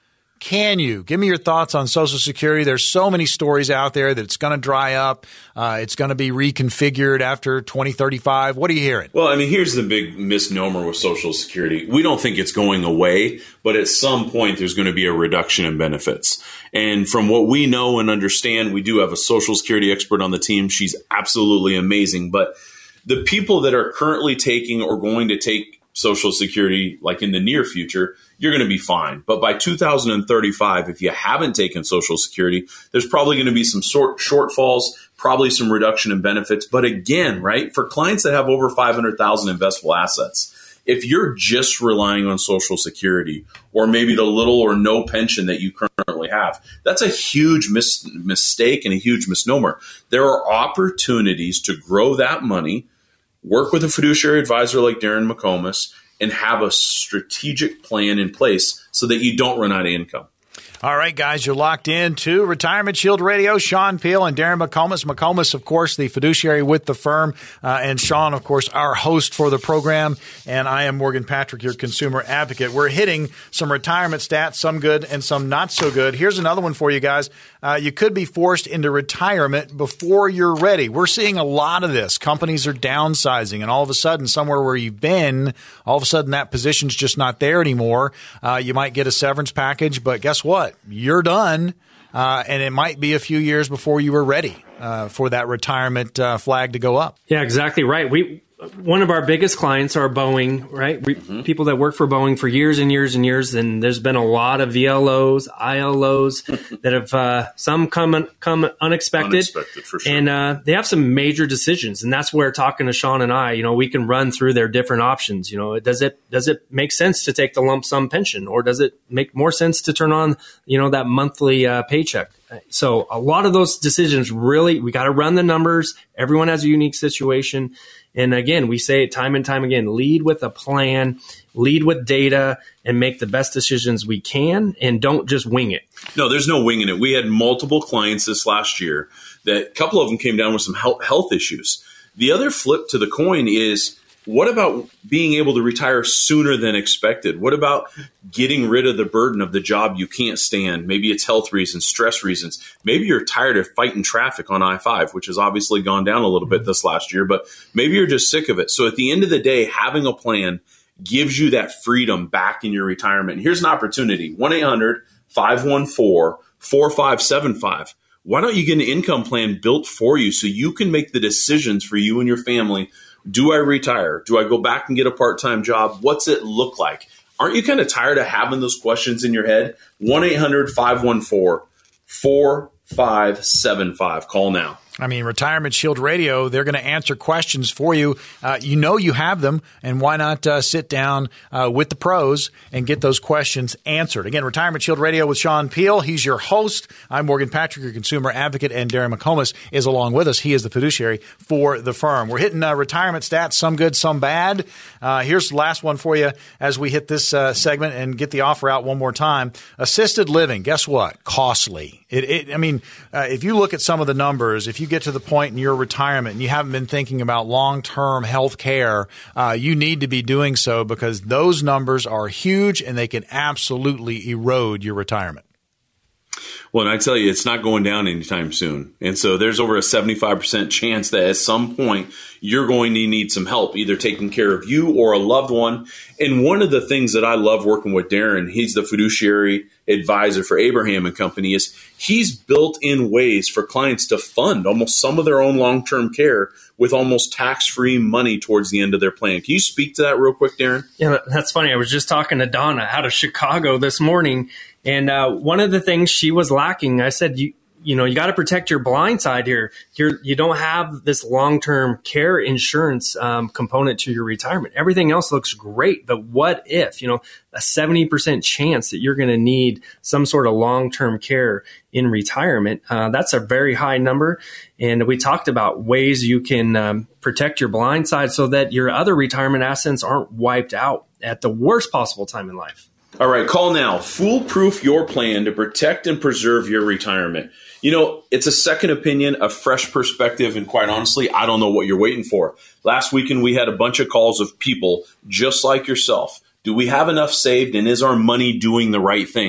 can you? Give me your thoughts on Social Security. There's so many stories out there that it's going to dry up. Uh, it's going to be reconfigured after twenty thirty-five. What are you hearing? Well, I mean, here's the big misnomer with Social Security. We don't think it's going away, but at some point there's going to be a reduction in benefits. And from what we know and understand, we do have a Social Security expert on the team. She's absolutely amazing. But the people that are currently taking or going to take Social Security, like in the near future, you're going to be fine. But by two thousand thirty-five, if you haven't taken Social Security, there's probably going to be some sort shortfalls, probably some reduction in benefits. But again, right, for clients that have over five hundred thousand investable assets, if you're just relying on Social Security or maybe the little or no pension that you currently have, that's a huge mis- mistake and a huge misnomer. There are opportunities to grow that money, work with a fiduciary advisor like Darren McComas, and have a strategic plan in place so that you don't run out of income. All right, guys, you're locked in to Retirement Shield Radio. Sean Peel and Darren McComas. McComas, of course, the fiduciary with the firm, uh, and Sean, of course, our host for the program. And I am Morgan Patrick, your consumer advocate. We're hitting some retirement stats, some good and some not so good. Here's another one for you guys. Uh, you could be forced into retirement before you're ready. We're seeing a lot of this. Companies are downsizing, and all of a sudden, somewhere where you've been, all of a sudden that position's just not there anymore. Uh, you might get a severance package, but guess what? You're done, uh, and it might be a few years before you were ready uh, for that retirement uh, flag to go up. Yeah, exactly right. We one of our biggest clients are Boeing, right? We, mm-hmm. People that work for Boeing for years and years and years, and there's been a lot of V L Os, I L Os that have uh, some come come unexpected, unexpected for sure. And uh, they have some major decisions, and that's where talking to Sean and I, you know, we can run through their different options. You know, does it does it make sense to take the lump sum pension, or does it make more sense to turn on, you know, that monthly uh, paycheck? So a lot of those decisions, really, we got to run the numbers. Everyone has a unique situation. And again, we say it time and time again, lead with a plan, lead with data, and make the best decisions we can, and don't just wing it. No, there's no winging it. We had multiple clients this last year that a couple of them came down with some health issues. The other flip to the coin is, what about being able to retire sooner than expected? What about getting rid of the burden of the job you can't stand? Maybe it's health reasons, stress reasons. Maybe you're tired of fighting traffic on I five, which has obviously gone down a little bit this last year, but maybe you're just sick of it. So at the end of the day, having a plan gives you that freedom back in your retirement. And here's an opportunity, one eight hundred five one four four five seven five. Why don't you get an income plan built for you so you can make the decisions for you and your family? Do I retire? Do I go back and get a part-time job? What's it look like? Aren't you kind of tired of having those questions in your head? one eight hundred five one four four five seven five. Call now. I mean, Retirement Shield Radio, they're going to answer questions for you. Uh, you know you have them, and why not uh, sit down uh, with the pros and get those questions answered? Again, Retirement Shield Radio with Sean Peel. He's your host. I'm Morgan Patrick, your consumer advocate, and Darren McComas is along with us. He is the fiduciary for the firm. We're hitting uh, retirement stats, some good, some bad. Uh, here's the last one for you as we hit this uh, segment and get the offer out one more time. Assisted living, guess what? Costly. It, it, I mean, uh, if you look at some of the numbers, if you get to the point in your retirement and you haven't been thinking about long-term health care, uh, you need to be doing so, because those numbers are huge and they can absolutely erode your retirement. Well, and I tell you, it's not going down anytime soon. And so there's over a seventy-five percent chance that at some point you're going to need some help, either taking care of you or a loved one. And one of the things that I love working with Darren, he's the fiduciary advisor for Abraham and Company, is he's built in ways for clients to fund almost some of their own long-term care with almost tax-free money towards the end of their plan. Can you speak to that real quick, Darren? Yeah, that's funny. I was just talking to Donna out of Chicago this morning, and uh, one of the things she was lacking, I said, you you know, you got to protect your blind side here. You're, you don't have this long-term care insurance um, component to your retirement. Everything else looks great, but what if, you know, a seventy percent chance that you're going to need some sort of long-term care in retirement? Uh, that's a very high number. And we talked about ways you can um, protect your blind side so that your other retirement assets aren't wiped out at the worst possible time in life. All right, call now. Foolproof your plan to protect and preserve your retirement. You know, it's a second opinion, a fresh perspective, and quite honestly, I don't know what you're waiting for. Last weekend, we had a bunch of calls of people just like yourself. Do we have enough saved, and is our money doing the right thing?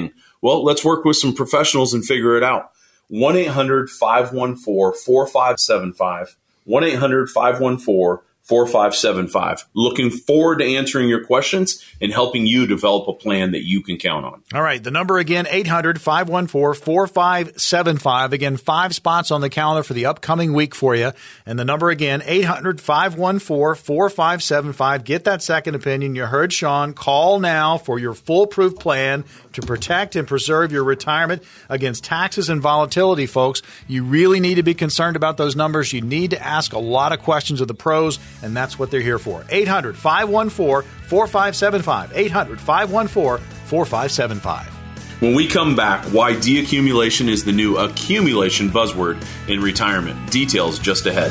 Well, let's work with some professionals and figure it out. one eight hundred five one four four five seven five. one eight hundred five one four four five seven five. Looking forward to answering your questions and helping you develop a plan that you can count on. All right. The number again, eight hundred five one four four five seven five. Again, five spots on the calendar for the upcoming week for you. And the number again, eight hundred five one four four five seven five. Get that second opinion. You heard Sean. Call now for your foolproof plan to protect and preserve your retirement against taxes and volatility, folks. You really need to be concerned about those numbers. You need to ask a lot of questions of the pros, and that's what they're here for. eight hundred five one four four five seven five. eight hundred five one four four five seven five. When we come back, why deaccumulation is the new accumulation buzzword in retirement. Details just ahead.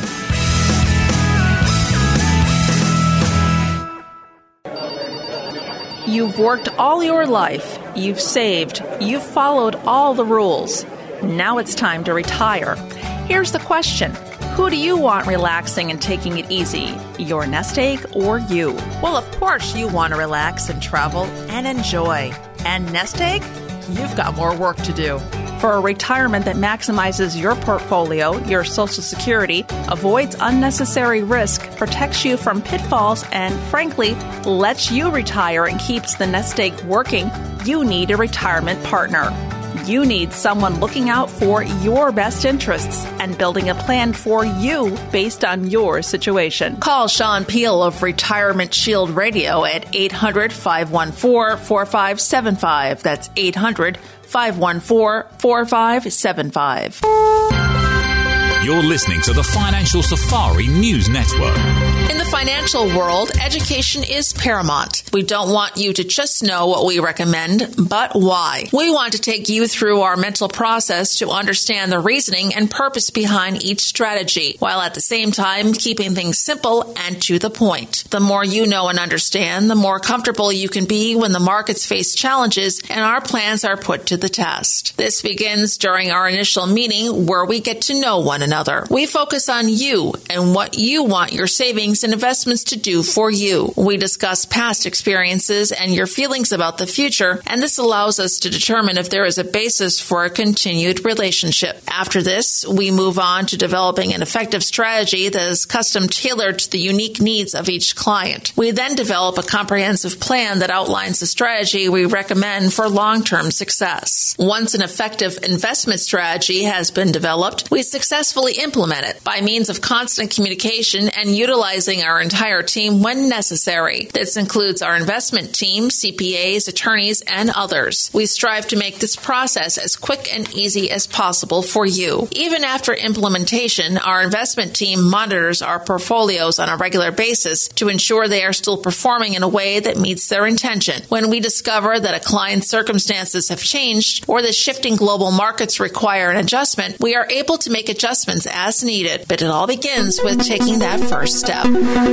You've worked all your life. You've saved. You've followed all the rules. Now it's time to retire. Here's the question. Who do you want relaxing and taking it easy? Your nest egg or you? Well, of course you want to relax and travel and enjoy. And nest egg? You've got more work to do. For a retirement that maximizes your portfolio, your Social Security, avoids unnecessary risk, protects you from pitfalls, and frankly, lets you retire and keeps the nest egg working, you need a retirement partner. You need someone looking out for your best interests and building a plan for you based on your situation. Call Sean Peel of Retirement Shield Radio at eight hundred five one four four five seven five. That's eight hundred five one four four five seven five. You're listening to the Financial Safari News Network. In the financial world, education is paramount. We don't want you to just know what we recommend, but why. We want to take you through our mental process to understand the reasoning and purpose behind each strategy, while at the same time keeping things simple and to the point. The more you know and understand, the more comfortable you can be when the markets face challenges and our plans are put to the test. This begins during our initial meeting, where we get to know one another. We focus on you and what you want your savings and investments to do for you. We discuss past experiences and your feelings about the future, and this allows us to determine if there is a basis for a continued relationship. After this, we move on to developing an effective strategy that is custom tailored to the unique needs of each client. We then develop a comprehensive plan that outlines the strategy we recommend for long-term success. Once an effective investment strategy has been developed, we successfully implement it by means of constant communication and utilizing our entire team when necessary. This includes our investment team, C P As, attorneys, and others. We strive to make this process as quick and easy as possible for you. Even after implementation, our investment team monitors our portfolios on a regular basis to ensure they are still performing in a way that meets their intention. When we discover that a client's circumstances have changed or that shifting global markets require an adjustment, we are able to make adjustments as needed, but it all begins with taking that first step.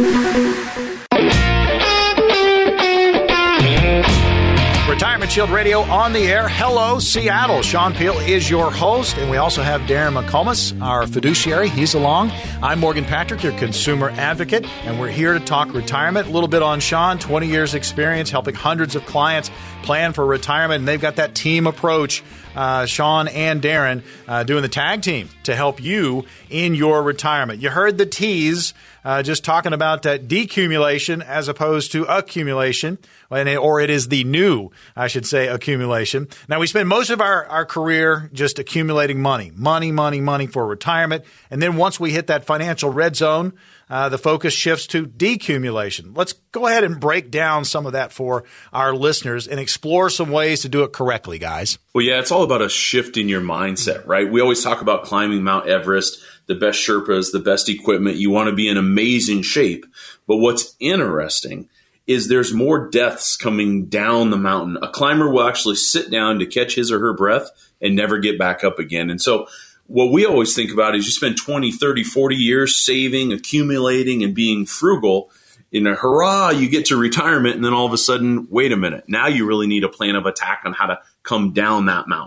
Retirement Shield Radio on the air. Hello, Seattle. Sean Peel is your host, and we also have Darren McComas, our fiduciary. He's along. I'm Morgan Patrick, your consumer advocate, and we're here to talk retirement. A little bit on Sean, twenty years experience helping hundreds of clients plan for retirement, and they've got that team approach. Uh, Sean and Darren uh, doing the tag team to help you in your retirement. You heard the tease, uh, just talking about uh, decumulation as opposed to accumulation, or it is the new, I should say, accumulation. Now, we spend most of our, our career just accumulating money, money, money, money for retirement. And then once we hit that financial red zone, Uh, the focus shifts to decumulation. Let's go ahead and break down some of that for our listeners and explore some ways to do it correctly, guys. Well, yeah, it's all about a shift in your mindset, right? We always talk about climbing Mount Everest, the best Sherpas, the best equipment. You want to be in amazing shape. But what's interesting is there's more deaths coming down the mountain. A climber will actually sit down to catch his or her breath and never get back up again. And so what we always think about is you spend twenty, thirty, forty years saving, accumulating, and being frugal. In a hurrah, you get to retirement, and then all of a sudden, wait a minute. Now you really need a plan of attack on how to come down that mountain.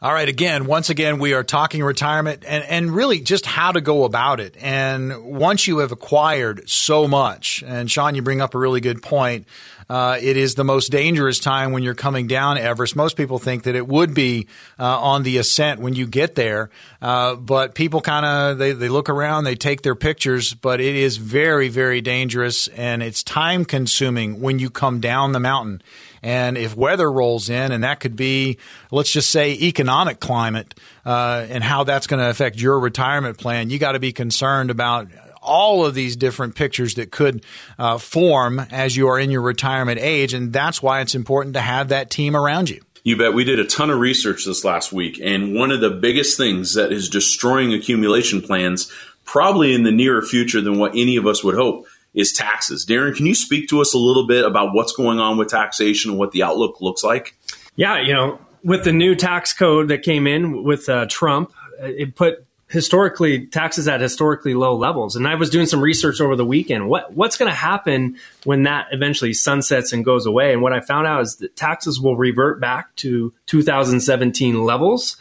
All right. Again, once again, we are talking retirement and, and really just how to go about it. And once you have acquired so much, and Sean, you bring up a really good point. Uh, it is the most dangerous time when you're coming down Everest. Most people think that it would be uh, on the ascent when you get there. Uh, but people kind of, they, they look around, they take their pictures, but it is very, very dangerous and it's time consuming when you come down the mountain. And if weather rolls in, and that could be, let's just say, economic climate, uh, and how that's going to affect your retirement plan, you got to be concerned about all of these different pictures that could uh, form as you are in your retirement age. And that's why it's important to have that team around you. You bet. We did a ton of research this last week. And one of the biggest things that is destroying accumulation plans, probably in the nearer future than what any of us would hope, is taxes. Darren, can you speak to us a little bit about what's going on with taxation and what the outlook looks like? Yeah, you know, with the new tax code that came in with uh, Trump, it put historically taxes at historically low levels. And I was doing some research over the weekend. What what's going to happen when that eventually sunsets and goes away? And what I found out is that taxes will revert back to two thousand seventeen levels.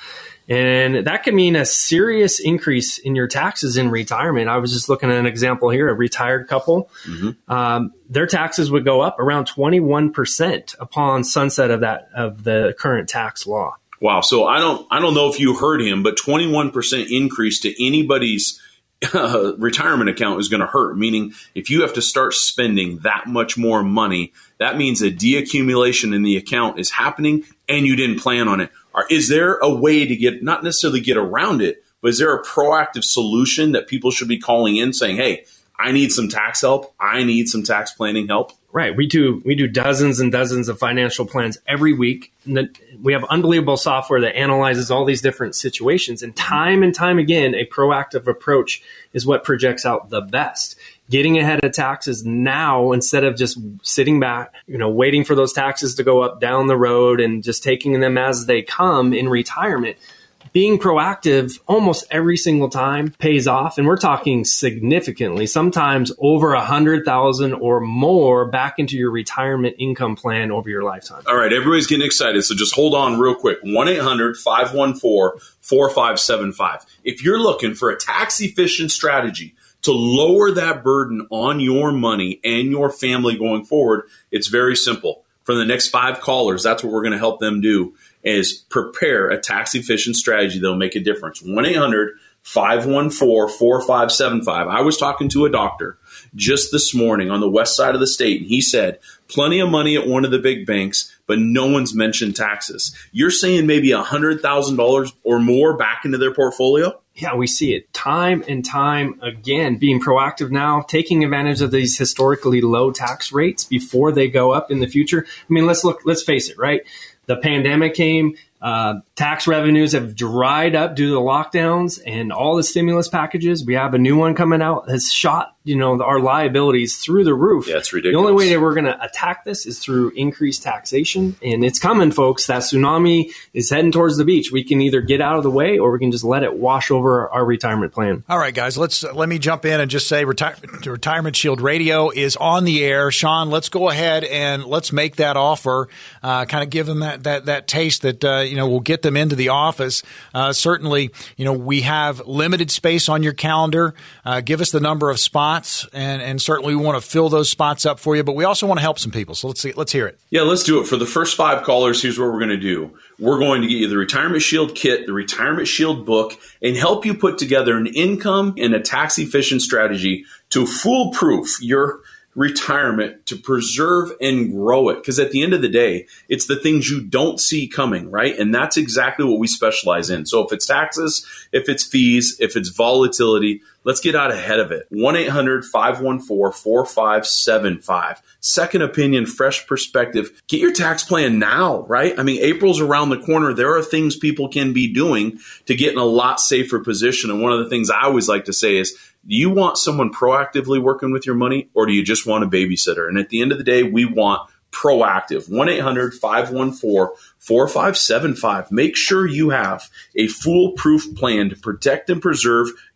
And that could mean a serious increase in your taxes in retirement. I was just looking at an example here, a retired couple. Mm-hmm. Um, their taxes would go up around twenty-one percent upon sunset of that of the current tax law. Wow. So I don't I don't know if you heard him, but twenty-one percent increase to anybody's uh, retirement account is going to hurt. Meaning if you have to start spending that much more money, that means a deaccumulation in the account is happening and you didn't plan on it. Or is there a way to get, not necessarily get around it, but is there a proactive solution that people should be calling in saying, hey, I need some tax help. I need some tax planning help? Right. We do we do dozens and dozens of financial plans every week. We have unbelievable software that analyzes all these different situations. And time and time again, a proactive approach is what projects out the best. Getting ahead of taxes now instead of just sitting back, you know, waiting for those taxes to go up down the road and just taking them as they come in retirement. Being proactive almost every single time pays off. And we're talking significantly, sometimes over a hundred thousand or more back into your retirement income plan over your lifetime. All right. Everybody's getting excited. So just hold on real quick. one eight hundred five one four four five seven five. If you're looking for a tax efficient strategy to lower that burden on your money and your family going forward, it's very simple. For the next five callers, that's what we're going to help them do, is prepare a tax-efficient strategy that will make a difference. one eight hundred five one four four five seven five. I was talking to a doctor just this morning on the west side of the state, and he said, plenty of money at one of the big banks, but no one's mentioned taxes. You're saying maybe one hundred thousand dollars or more back into their portfolio? Yeah, we see it time and time again. Being proactive now, taking advantage of these historically low tax rates before they go up in the future. I mean, let's look, let's face it, right? The pandemic came, uh, tax revenues have dried up due to the lockdowns and all the stimulus packages. We have a new one coming out that's shot, you know, our liabilities through the roof. Yeah, it's ridiculous. The only way that we're going to attack this is through increased taxation. And it's coming, folks. That tsunami is heading towards the beach. We can either get out of the way or we can just let it wash over our retirement plan. All right, guys, let's uh, let me jump in and just say Reti- Retirement Shield Radio is on the air. Sean, let's go ahead and let's make that offer, uh, kind of give them that that that taste that, uh, you know, will get them into the office. Uh, certainly, you know, we have limited space on your calendar. Uh, give us the number of spots, and, and certainly we want to fill those spots up for you, but we also want to help some people. So let's see, let's hear it. Yeah, let's do it. For the first five callers, here's what we're going to do. We're going to get you the Retirement Shield kit, the Retirement Shield book, and help you put together an income and a tax-efficient strategy to foolproof your retirement, to preserve and grow it. Because at the end of the day, it's the things you don't see coming, right? And that's exactly what we specialize in. So if it's taxes, if it's fees, if it's volatility, let's get out ahead of it. one eight hundred five one four four five seven five. Second opinion, fresh perspective. Get your tax plan now, right? I mean, April's around the corner. There are things people can be doing to get in a lot safer position. And one of the things I always like to say is, do you want someone proactively working with your money, or do you just want a babysitter? And at the end of the day, we want proactive. one eight hundred five one four four five seven five. Make sure you have a foolproof plan to protect and preserve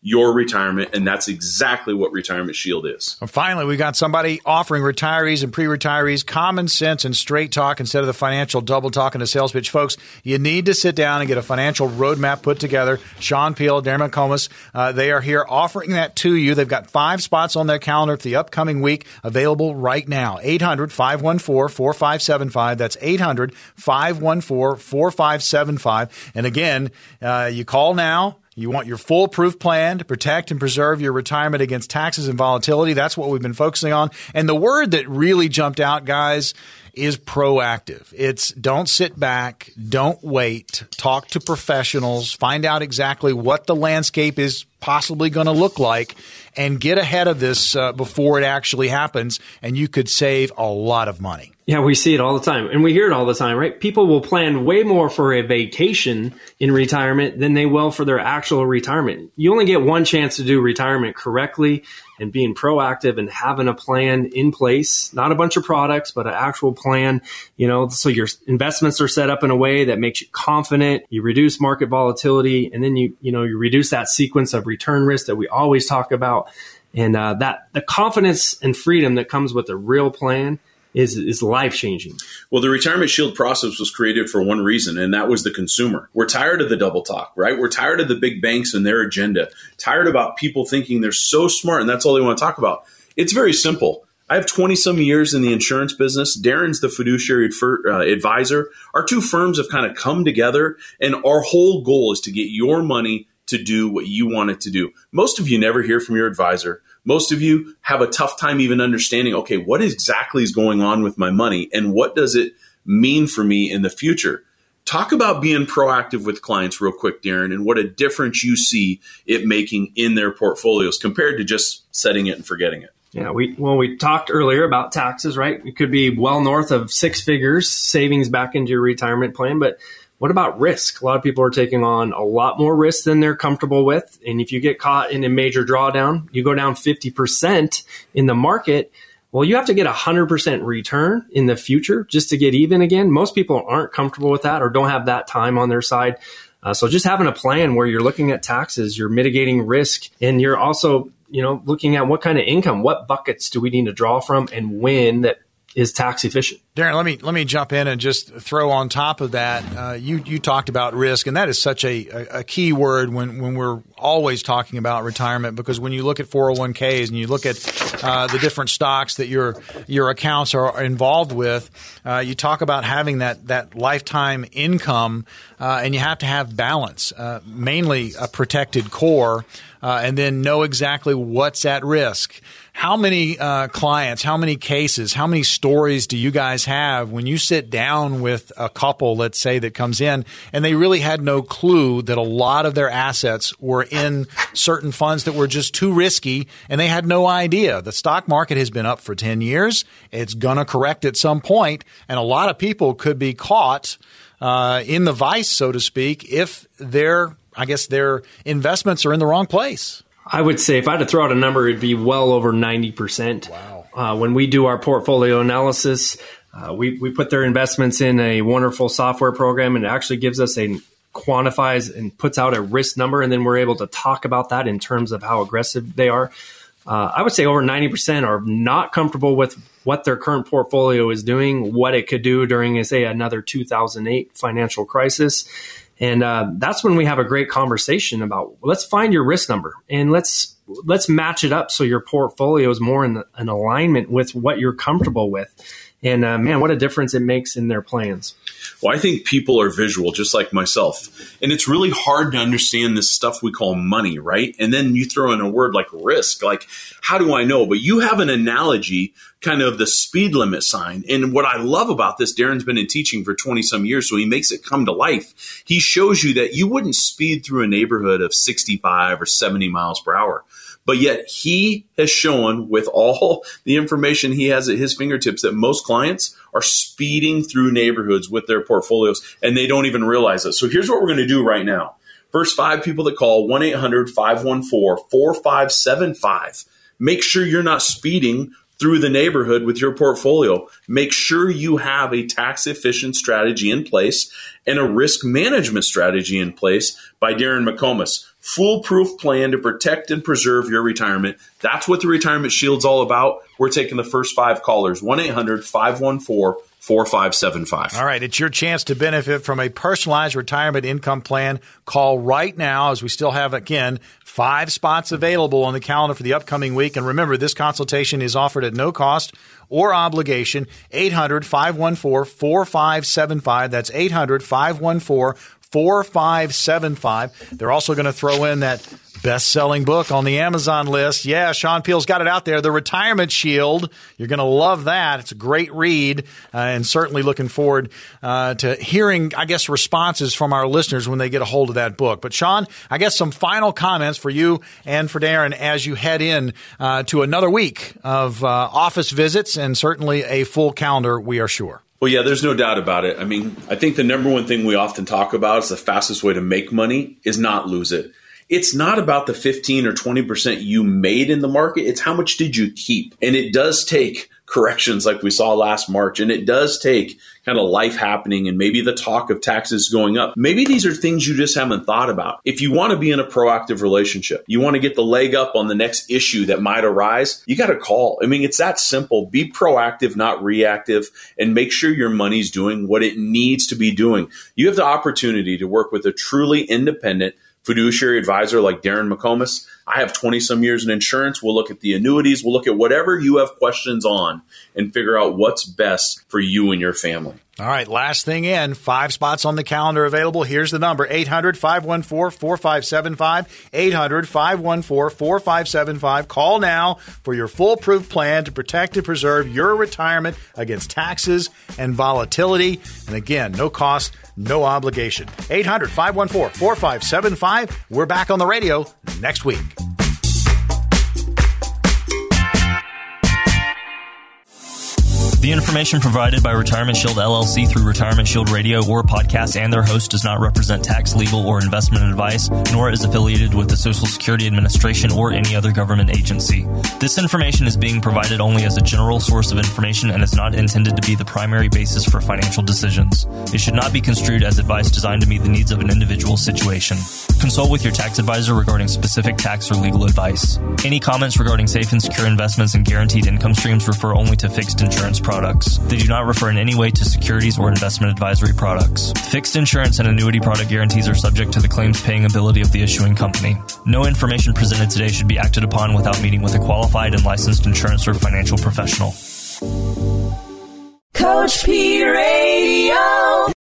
your retirement, and that's exactly what Retirement Shield is. And finally, we got somebody offering retirees and pre-retirees common sense and straight talk instead of the financial double talk and the sales pitch. Folks, you need to sit down and get a financial roadmap put together. Sean Peel, Darren McComas, uh, they are here offering that to you. They've got five spots on their calendar for the upcoming week available right now. eight hundred, five one four, four five seven five. That's eight hundred, five one four, four five seven five. And again, uh, you call now. You want your foolproof plan to protect and preserve your retirement against taxes and volatility. That's what we've been focusing on. And the word that really jumped out, guys, is proactive. It's don't sit back, don't wait, talk to professionals, find out exactly what the landscape is possibly going to look like, and get ahead of this uh, before it actually happens, and you could save a lot of money. Yeah, we see it all the time, and we hear it all the time, right? People will plan way more for a vacation in retirement than they will for their actual retirement. You only get one chance to do retirement correctly, and being proactive and having a plan in place, not a bunch of products, but an actual plan, you know, so your investments are set up in a way that makes you confident, you reduce market volatility, and then you, you know, you reduce that sequence of return risk that we always talk about. And uh, that the confidence and freedom that comes with a real plan is is life-changing. Well, the Retirement Shield process was created for one reason, and that was the consumer. We're tired of the double talk, right? We're tired of the big banks and their agenda, tired about people thinking they're so smart and that's all they want to talk about. It's very simple. I have twenty-some years in the insurance business. Darren's the fiduciary uh, advisor. Our two firms have kind of come together, and our whole goal is to get your money to do what you want it to do. Most of you never hear from your advisor. Most of you have a tough time even understanding, okay, what exactly is going on with my money and what does it mean for me in the future? Talk about being proactive with clients real quick, Darren, and what a difference you see it making in their portfolios compared to just setting it and forgetting it. Yeah, we well, we talked earlier about taxes, right? It could be well north of six figures savings back into your retirement plan, but what about risk? A lot of people are taking on a lot more risk than they're comfortable with. And if you get caught in a major drawdown, you go down fifty percent in the market. Well, you have to get a one hundred percent return in the future just to get even again. Most people aren't comfortable with that or don't have that time on their side. Uh, so just having a plan where you're looking at taxes, you're mitigating risk, and you're also, you know, looking at what kind of income, what buckets do we need to draw from and when that is tax efficient. Darren, let me let me jump in and just throw on top of that. Uh, you you talked about risk, and that is such a, a, a key word when, when we're always talking about retirement, because when you look at four oh one k's and you look at uh, the different stocks that your your accounts are involved with, uh, you talk about having that that lifetime income, uh, and you have to have balance, uh, mainly a protected core, uh, and then know exactly what's at risk. How many uh, clients, how many cases, how many stories do you guys have when you sit down with a couple, let's say, that comes in and they really had no clue that a lot of their assets were in certain funds that were just too risky and they had no idea? The stock market has been up for ten years. It's going to correct at some point, and a lot of people could be caught uh, in the vice, so to speak, if their, I guess, their investments are in the wrong place. I would say if I had to throw out a number, it'd be well over ninety percent. Wow. Uh, when we do our portfolio analysis, uh, we, we put their investments in a wonderful software program, and it actually gives us a quantifies and puts out a risk number, and then we're able to talk about that in terms of how aggressive they are. Uh, I would say over ninety percent are not comfortable with what their current portfolio is doing, what it could do during, say, another two thousand eight financial crisis. And uh, that's when we have a great conversation about, well, let's find your risk number and let's let's match it up so your portfolio is more in an alignment with what you're comfortable with. And uh, man, what a difference it makes in their plans. Well, I think people are visual, just like myself. And it's really hard to understand this stuff we call money, right? And then you throw in a word like risk. Like, how do I know? But you have an analogy, kind of the speed limit sign. And what I love about this, Darren's been in teaching for twenty some years, so he makes it come to life. He shows you that you wouldn't speed through a neighborhood of sixty-five or seventy miles per hour. But yet he has shown with all the information he has at his fingertips that most clients are speeding through neighborhoods with their portfolios, and they don't even realize it. So here's what we're going to do right now. First five people that call, one eight hundred, five one four, four five seven five. Make sure you're not speeding through the neighborhood with your portfolio. Make sure you have a tax-efficient strategy in place and a risk management strategy in place by Darren McComas. foolproof plan to protect and preserve your retirement. That's what the Retirement Shield's all about. We're taking the first five callers, one eight hundred five one four four five seven five. All right, it's your chance to benefit from a personalized retirement income plan. Call right now, as we still have, again, five spots available on the calendar for the upcoming week. And remember, this consultation is offered at no cost or obligation. eight hundred five one four four five seven five. That's eight hundred five one four four five seven five. They're also going to throw in that best-selling book on the Amazon list. Yeah, Sean Peel's got it out there, The Retirement Shield. You're going to love that. It's a great read, uh, and certainly looking forward uh, to hearing, I guess, responses from our listeners when they get a hold of that book. But, Sean, I guess some final comments for you and for Darren as you head in uh, to another week of uh, office visits and certainly a full calendar, we are sure. Well, yeah, there's no doubt about it. I mean, I think the number one thing we often talk about is the fastest way to make money is not lose it. It's not about the fifteen or twenty percent you made in the market. It's how much did you keep? And it does take corrections like we saw last March. And it does take kind of life happening and maybe the talk of taxes going up. Maybe these are things you just haven't thought about. If you want to be in a proactive relationship, you want to get the leg up on the next issue that might arise, you got to call. I mean, it's that simple. Be proactive, not reactive, and make sure your money's doing what it needs to be doing. You have the opportunity to work with a truly independent fiduciary advisor like Darren McComas. I have twenty some years in insurance. We'll look at the annuities. We'll look at whatever you have questions on and figure out what's best for you and your family. All right, last thing in, five spots on the calendar available. Here's the number, eight hundred five one four four five seven five, eight hundred five one four four five seven five. Call now for your foolproof plan to protect and preserve your retirement against taxes and volatility. And again, no cost, no obligation. eight hundred five one four four five seven five. We're back on the radio next week. The information provided by Retirement Shield L L C through Retirement Shield Radio or podcast and their host does not represent tax, legal, or investment advice, nor is affiliated with the Social Security Administration or any other government agency. This information is being provided only as a general source of information and is not intended to be the primary basis for financial decisions. It should not be construed as advice designed to meet the needs of an individual situation. Consult with your tax advisor regarding specific tax or legal advice. Any comments regarding safe and secure investments and guaranteed income streams refer only to fixed insurance products. Products. They do not refer in any way to securities or investment advisory products. Fixed insurance and annuity product guarantees are subject to the claims paying ability of the issuing company. No information presented today should be acted upon without meeting with a qualified and licensed insurance or financial professional. Coach P Radio.